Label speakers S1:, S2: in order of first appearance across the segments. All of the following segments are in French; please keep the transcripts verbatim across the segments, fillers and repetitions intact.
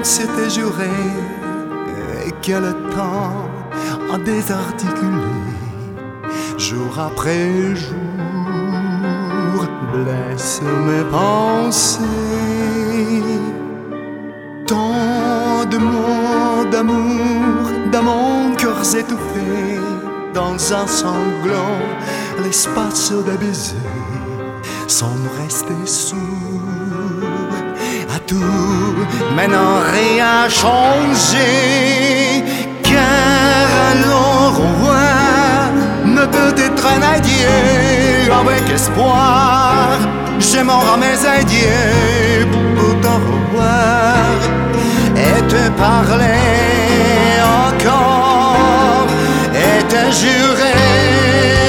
S1: s'était juré et que le temps a désarticulé, jour après jour, blesse mes pensées. Tant de mots d'amour, d'amants cœurs étouffés, dans un sanglant, l'espace des baisers, sans nous rester sourds à tout, maintenant rien changé, car alors revoir ne peut être un adieu avec espoir. J'ai mort à mes adieux pour te revoir et te parler encore et te jurer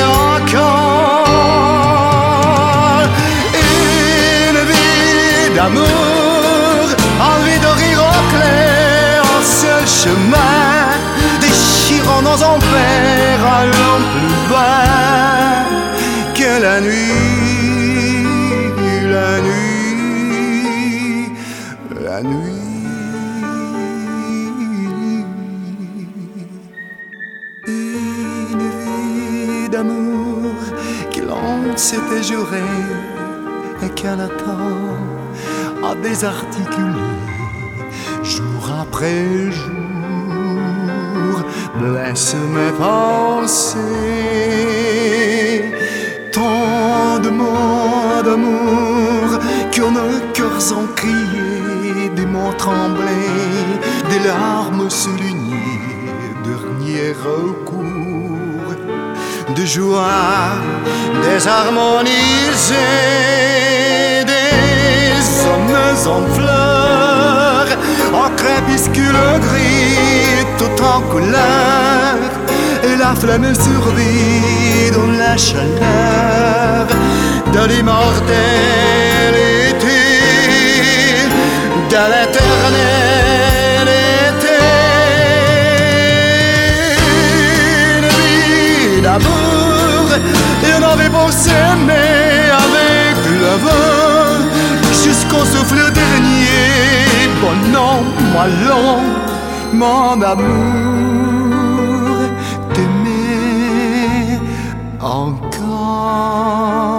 S1: encore une vie d'amour, envie de rire au clair, un seul chemin, déchirant nos enfers, allant plus bas que la nuit, la nuit, la nuit. Une vie d'amour que l'on s'était juré et qu'un temps a désarticulé, jour après jour, blesse mes pensées. Tant de mots d'amour que nos cœurs ont crié, des mots tremblés, des larmes soulignées, dernier recours de joie désharmonisée, des hommes en fleurs, en crépuscule gris, tout en couleur, et la flamme survit dans la chaleur de l'immortalité, de l'éternité. Une vie d'amour, et on avait pour s'aimer avec le vent jusqu'au souffle dernier. Bon non, moi long, mon amour, t'aimer encore.